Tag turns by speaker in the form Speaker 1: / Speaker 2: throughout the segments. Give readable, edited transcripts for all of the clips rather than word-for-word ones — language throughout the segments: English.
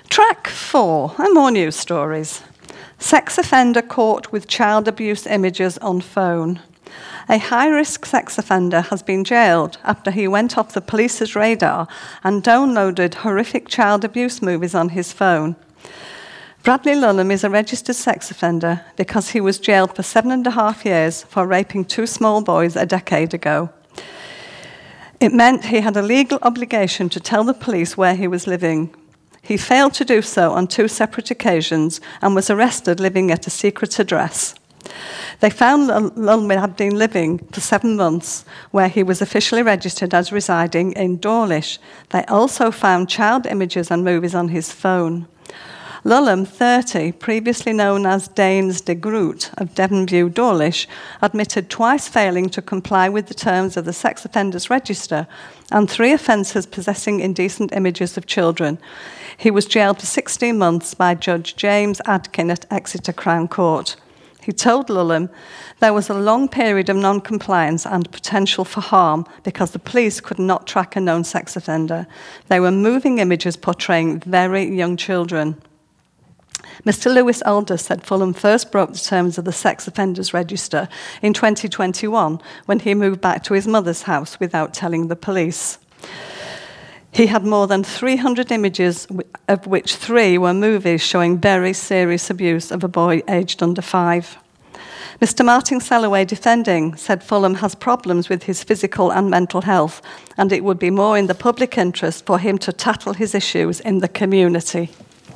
Speaker 1: Track 4, and more news stories. Sex offender caught with child abuse images on phone. A high-risk sex offender has been jailed after he went off the police's radar and downloaded horrific child abuse movies on his phone. Bradley Lulham is a registered sex offender because he was jailed for 7.5 years for raping 2 small boys a decade ago. It meant he had a legal obligation to tell the police where he was living. He failed to do so on 2 separate occasions and was arrested living at a secret address. They found Lulham had been living for 7 months, where he was officially registered as residing in Dawlish. They also found child images and movies on his phone. Lulham, 30, previously known as Daines de Groot of Devonview, Dawlish, admitted twice failing to comply with the terms of the Sex Offenders Register and 3 offences possessing indecent images of children. He was jailed for 16 months by Judge James Adkin at Exeter Crown Court. He told Lulham there was a long period of non-compliance and potential for harm because the police could not track a known sex offender. They were moving images portraying very young children. Mr. Lewis Aldous said Fulham first broke the terms of the Sex Offenders Register in 2021 when he moved back to his mother's house without telling the police. He had more than 300 images, of which 3 were movies showing very serious abuse of a boy aged under 5. Mr. Martin Selloway, defending, said Fulham has problems with his physical and mental health, and it would be more in the public interest for him to tackle his issues in the community.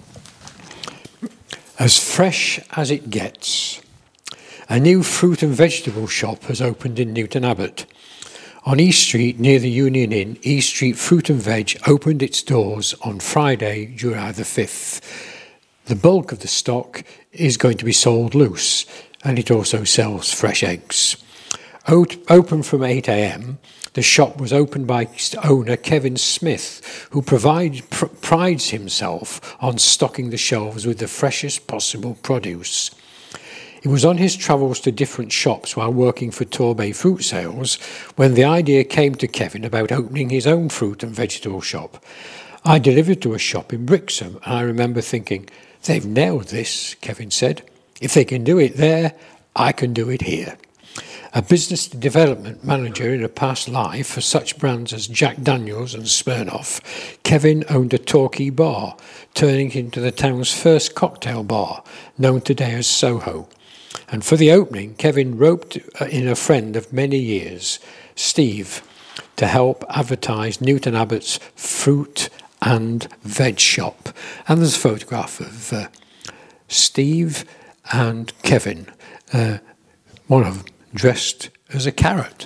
Speaker 2: As fresh as it gets. A new fruit and vegetable shop has opened in Newton Abbot. On East Street, near the Union Inn, East Street Fruit and Veg opened its doors on Friday, July the 5th. The bulk of the stock is going to be sold loose, and it also sells fresh eggs. Open from 8 a.m, the shop was opened by owner Kevin Smith, who prides himself on stocking the shelves with the freshest possible produce. He was on his travels to different shops while working for Torbay Fruit Sales when the idea came to Kevin about opening his own fruit and vegetable shop. I delivered to a shop in Brixham, and I remember thinking, they've nailed this, Kevin said. If they can do it there, I can do it here. A business development manager in a past life for such brands as Jack Daniels and Smirnoff, Kevin owned a Torquay bar, turning it into the town's first cocktail bar, known today as Soho. And for the opening, Kevin roped in a friend of many years, Steve, to help advertise Newton Abbot's fruit and veg shop. And there's a photograph of Steve and Kevin, one of them dressed as a carrot.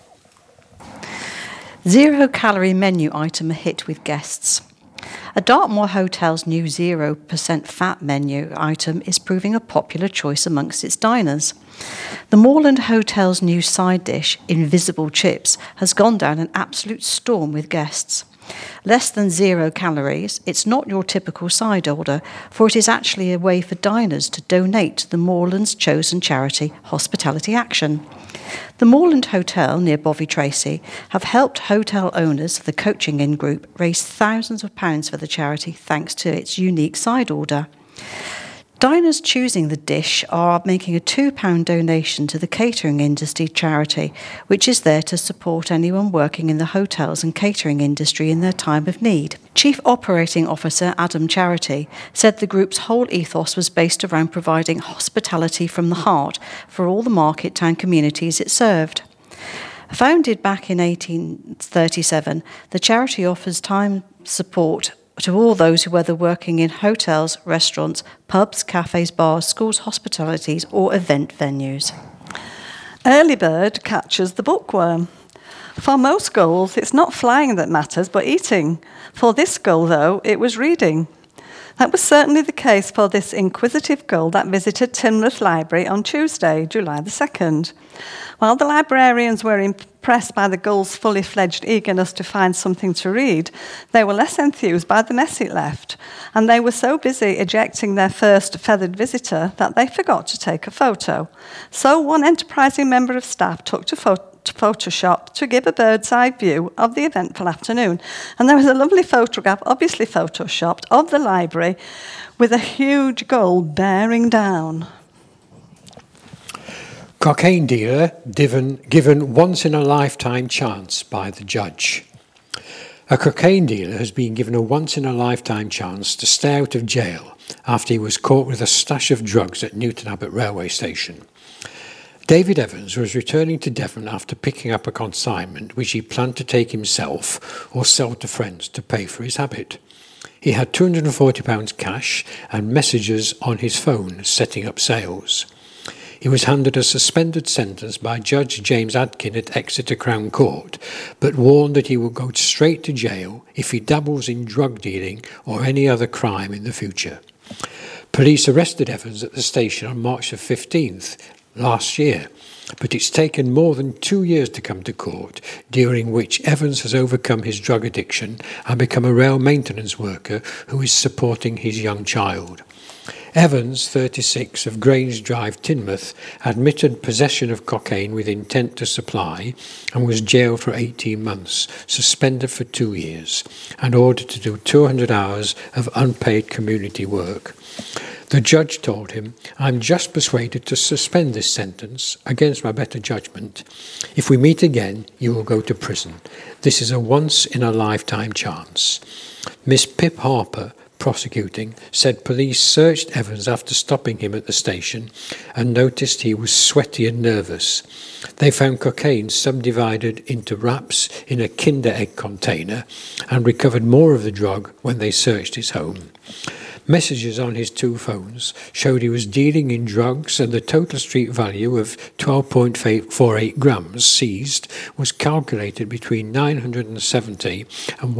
Speaker 3: 0-calorie menu item a hit with guests. A Dartmoor hotel's new 0% fat menu item is proving a popular choice amongst its diners. The Moorland Hotel's new side dish, Invisible Chips, has gone down an absolute storm with guests. Less than 0 calories, it's not your typical side order, for it is actually a way for diners to donate to the Moorland's chosen charity, Hospitality Action. The Moorland Hotel near Bovey Tracy have helped hotel owners, the Coaching In Group, raise thousands of pounds for the charity thanks to its unique side order. Diners choosing the dish are making a £2 donation to the Catering Industry charity, which is there to support anyone working in the hotels and catering industry in their time of need. Chief Operating Officer Adam Charity said the group's whole ethos was based around providing hospitality from the heart for all the market town communities it served. Founded back in 1837, the charity offers time support to all those who whether working in hotels, restaurants, pubs, cafes, bars, schools, hospitalities or event venues.
Speaker 1: Early bird catches the bookworm. For most gulls, it's not flying that matters, but eating. For this gull, though, it was reading. That was certainly the case for this inquisitive gull that visited Tinmouth Library on Tuesday, July the 2nd. While the librarians were impressed by the gull's fully fledged eagerness to find something to read, they were less enthused by the mess it left, and they were so busy ejecting their first feathered visitor that they forgot to take a photo. So one enterprising member of staff took Photoshop to give a bird's eye view of the eventful afternoon. And there was a lovely photograph, obviously photoshopped, of the library with a huge gull bearing down.
Speaker 2: Cocaine dealer given once-in-a-lifetime chance by the judge. A cocaine dealer has been given a once-in-a-lifetime chance to stay out of jail after he was caught with a stash of drugs at Newton Abbot railway station. David Evans was returning to Devon after picking up a consignment which he planned to take himself or sell to friends to pay for his habit. He had £240 cash and messages on his phone setting up sales. He was handed a suspended sentence by Judge James Adkin at Exeter Crown Court, but warned that he will go straight to jail if he dabbles in drug dealing or any other crime in the future. Police arrested Evans at the station on March the 15th last year, but it's taken more than 2 years to come to court, during which Evans has overcome his drug addiction and become a rail maintenance worker who is supporting his young child. Evans, 36, of Grange Drive, Teignmouth, admitted possession of cocaine with intent to supply and was jailed for 18 months, suspended for 2 years, and ordered to do 200 hours of unpaid community work. The judge told him, "I'm just persuaded to suspend this sentence against my better judgment. If we meet again, you will go to prison. This is a once-in-a-lifetime chance." Miss Pip Harper, prosecuting, said police searched Evans after stopping him at the station and noticed he was sweaty and nervous. They found cocaine subdivided into wraps in a Kinder Egg container and recovered more of the drug when they searched his home. Messages on his 2 phones showed he was dealing in drugs, and the total street value of 12.48 grams seized was calculated between £970 and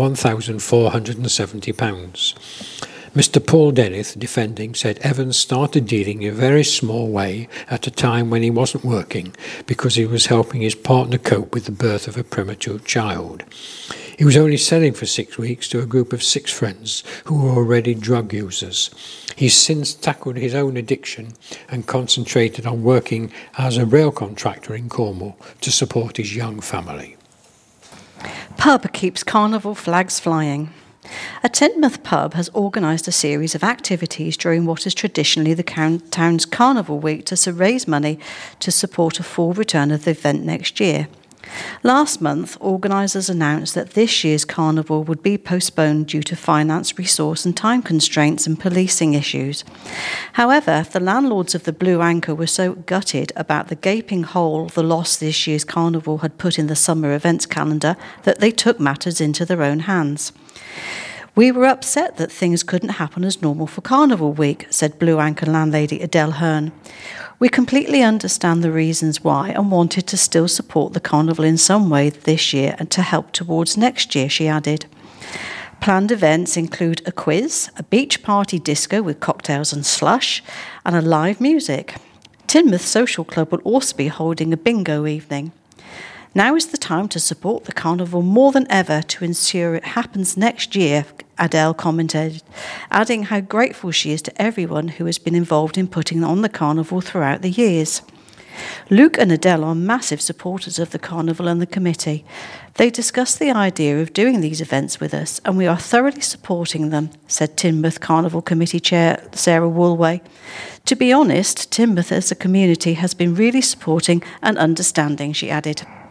Speaker 2: £1,470. Mr. Paul Denneth, defending, said Evans started dealing in a very small way at a time when he wasn't working because he was helping his partner cope with the birth of a premature child. He was only selling for 6 weeks to a group of 6 friends who were already drug users. He's since tackled his own addiction and concentrated on working as a rail contractor in Cornwall to support his young family.
Speaker 3: Pub keeps carnival flags flying. A Teignmouth pub has organised a series of activities during what is traditionally the town's Carnival Week to raise money to support a full return of the event next year. Last month, organisers announced that this year's carnival would be postponed due to finance, resource and time constraints and policing issues. However, the landlords of the Blue Anchor were so gutted about the gaping hole the loss this year's carnival had put in the summer events calendar that they took matters into their own hands. "We were upset that things couldn't happen as normal for Carnival Week," said Blue Anchor landlady Adele Hearn. "We completely understand the reasons why and wanted to still support the carnival in some way this year and to help towards next year," she added. Planned events include a quiz, a beach party disco with cocktails and slush, and a live music. Teignmouth Social Club will also be holding a bingo evening. "Now is the time to support the carnival more than ever to ensure it happens next year," Adele commented, adding how grateful she is to everyone who has been involved in putting on the carnival throughout the years. Luke and Adele are massive supporters of the carnival and the committee. They discussed the idea of doing these events with us, and we are thoroughly supporting them, said Teignmouth Carnival Committee Chair Sarah Woolway. "To be honest, Teignmouth as a community has been really supporting and understanding," she added.